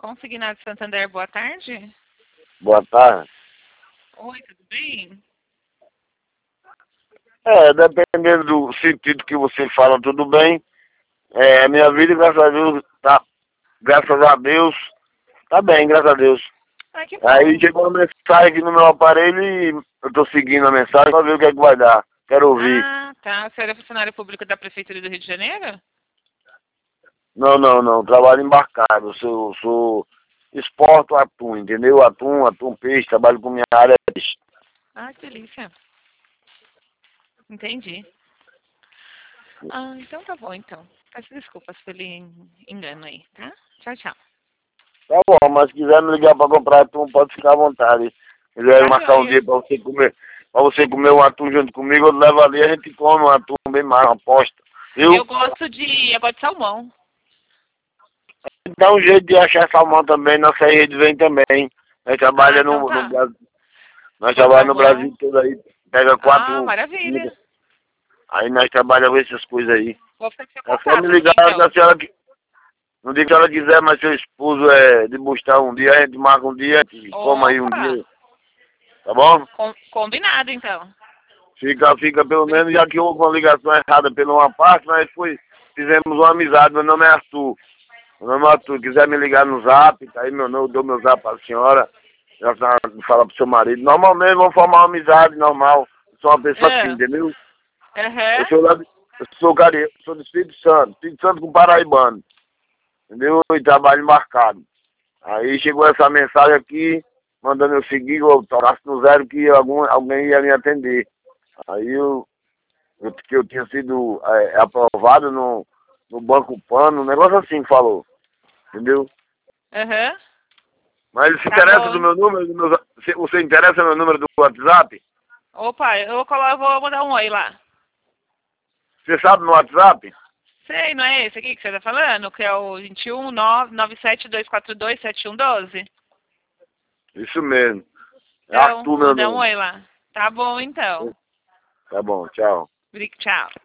Consignado Santander, boa tarde. Boa tarde. Oi, tudo bem? Dependendo do sentido que você fala, tudo bem. A minha vida, graças a Deus, tá bem, graças a Deus. Ai, que bom. Aí chegou uma mensagem aqui no meu aparelho e eu tô seguindo a mensagem pra ver o que é que vai dar. Quero ouvir. Ah, tá. Você é funcionário público da Prefeitura do Rio de Janeiro? Não, trabalho embarcado. Sou exporto atum, entendeu? Atum, peixe, trabalho com minha área. Ah, que delícia. Entendi. Ah, então tá bom, então. Peço desculpas pelo engano aí, tá? Tchau, tchau. Tá bom, mas se quiser me ligar pra comprar atum, pode ficar à vontade. Se quiser Tá marcar um joia. dia pra você comer um atum junto comigo, eu levo ali, a gente come um atum bem mais, aposta. Viu? Eu gosto de salmão. Dá um jeito de achar salmão também, nossa rede vem também. Nós Ah, trabalhamos então no tá. Brasil. Nós Com trabalhamos no Brasil salmão. todo aí, pega Ah, quatro. maravilha. Aí nós trabalhamos com essas coisas aí. Vou ficar com seu É só me contato aqui, ligar se então. a senhora, no dia que a senhora quiser, mas seu esposo é de buscar um dia, a gente marca um dia, e coma aí um Opa! dia, tá bom? Combinado, então. Fica pelo menos, já que houve uma ligação errada pela uma parte, fizemos uma amizade. Meu nome é Arthur. Meu nome é Arthur. Quiser me ligar no zap, tá aí meu nome, eu dou meu zap para a senhora. Já fala pro seu marido. Normalmente vamos formar uma amizade normal. Eu sou uma pessoa assim, Ah, entendeu? Eu aham. sou eu sou do Espírito Santo com paraibano. Entendeu? E trabalho embarcado. Aí chegou essa mensagem aqui, mandando eu seguir, eu tocasse no zero que alguém ia me atender. Aí que eu tinha sido aprovado no Banco Pano, um negócio assim falou, entendeu? Aham. Mas se Tá interessa bom, do hein? meu número, você interessa meu número do WhatsApp? Opa, eu vou mandar um oi lá. Você sabe no WhatsApp? Sei, não é esse aqui que você tá falando? Que é o 21 997 7112? Isso mesmo. É Então, Arthur vou meu mandar um nome. oi lá. Tá bom, então. Tá bom, tchau. Tchau.